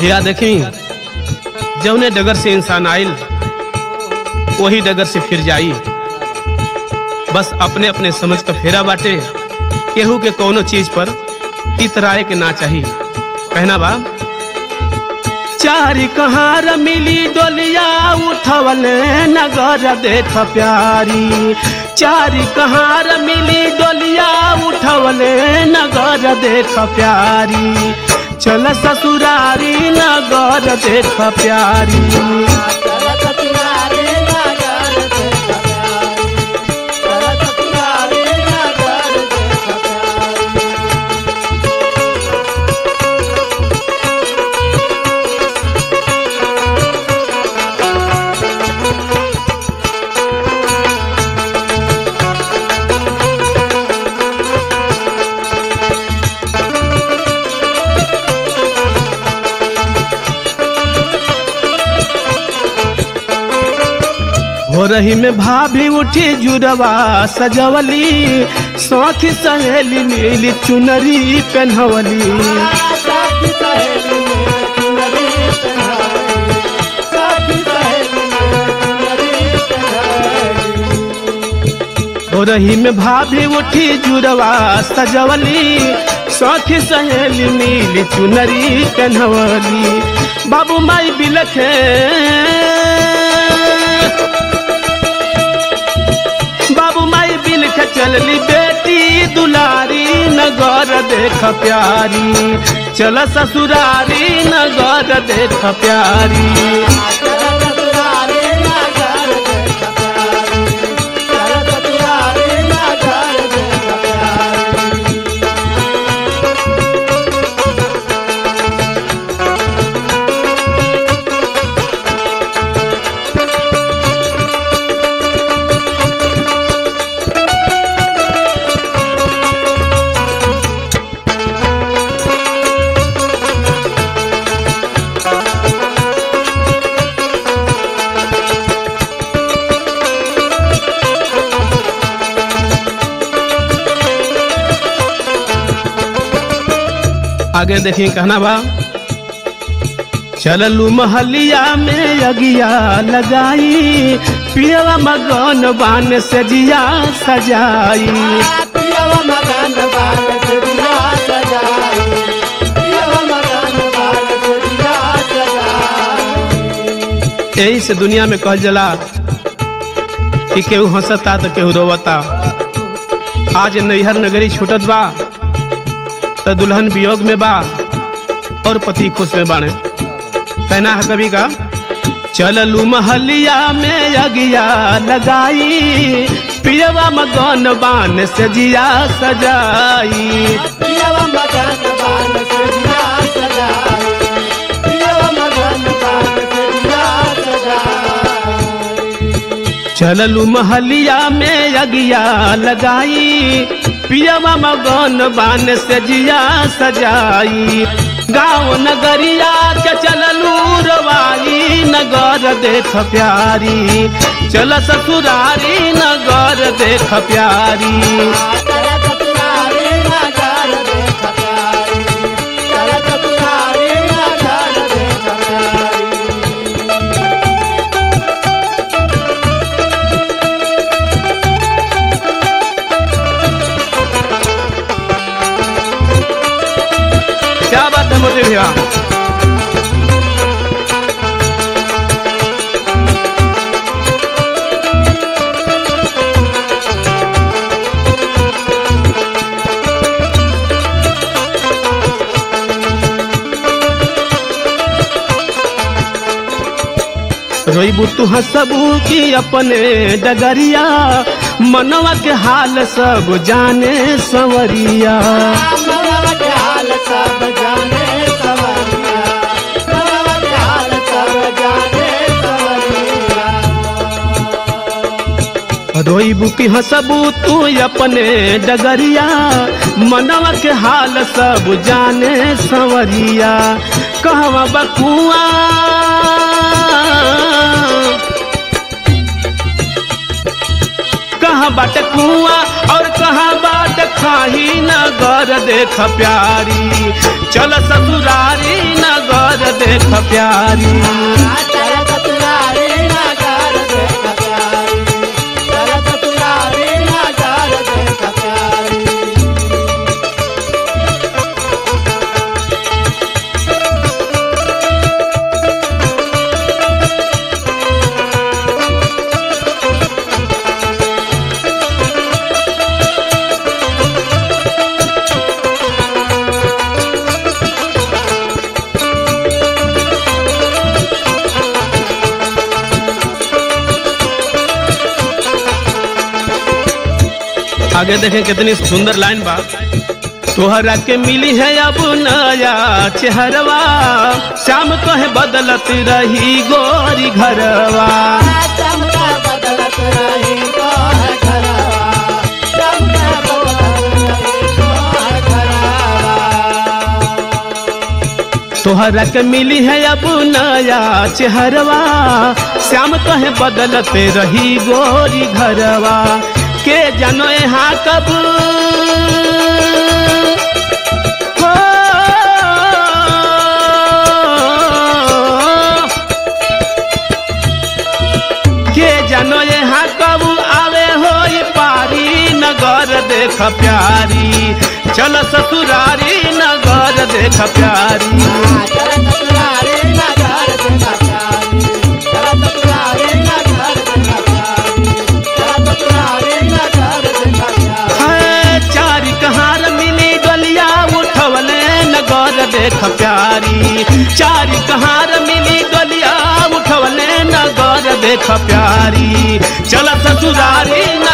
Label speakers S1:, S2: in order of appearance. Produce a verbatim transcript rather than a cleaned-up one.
S1: या देखी जौने डगर से इंसान आइल वही डगर से फिर जाई। बस अपने अपने समझ का फेरा बाटे, केहू के कोनो चीज पर इतराए के ना चाहिए। कहना बा चारी कहार मिली डोलिया उठवले नगर देख प्यारी, चारी कहार मिली डोलिया उठवले नगर देख प्यारी, चल ससुरारी नगर देख प्यारी। हो रही में भाभी उठी जुड़वा सजवली, साथी सहेली नीली चुनरी पहनवली, हो रही में भाभी उठी जुड़वा सजवली, साथी सहेली नीली चुनरी पहनवली। बाबू माई बिलखे बाबू माई बिल के चलली बेटी दुलारी नगर देख प्यारी, चल ससुरारी नगर देख प्यारी। आगे देखिए कहना बा चललू महलिया में अगिया लगाई, पियवा मगन बान से जिया सजाई, पियवा मगन बान से जिया सजाई, पियवा मगन बान से जिया सजाई। यही से दुनिया में कहल जला कि केहू हंसता तो केहू रोवता। आज नैहर नगरी छूटत बा तो दुल्हन वियोग में बा और पति खुश में बाणे। कहना है कभी का चललू महलिया में अगिया लगाई, पियवा मगन बान से जिया सजाई, पियवा मगन बान से जिया सजाई, पियवा मगन बान से जिया सजाई। चललू महलिया में अगिया लगाई, पियवा मगन बान से जिया सजाई। गाँव नगरिया के चललू रवाई नगर देख प्यारी, चल ससुरारी नगर देख प्यारी। क्या बात है मोदी भैया। रोई बुतु हसबू की अपने डगरिया, मनवा के हाल सब जाने संवरिया, मनवा के हाल सब जाने संवरिया, मनवा के हाल सब जाने संवरिया। रोई बुकी हसबू तू अपने डगरिया, मनवा के हाल सब जाने संवरिया। कहवा बकुआ कहाँ बाट कुआं और कहाँ बाट खाही नगर देख प्यारी, चल ससुरारी नगर देख प्यारी। आगे देखें कितनी सुंदर लाइन बा। तोहरा के मिली है अब नया चेहरवा, श्याम कहे बदलत रही गोरी घरवा। तोहरा के मिली है अब नया चेहरवा, श्याम कहे बदलत रही गोरी घरवा। के जानो यहाँ कब हो, के जानो यहाँ कब आवे हो पारी नगर देख प्यारी। चल ससुरारी नगर देख प्यारी। देख प्यारी चारी कहार मिली गलिया उठवले नगर देख प्यारी। चल ससुरारी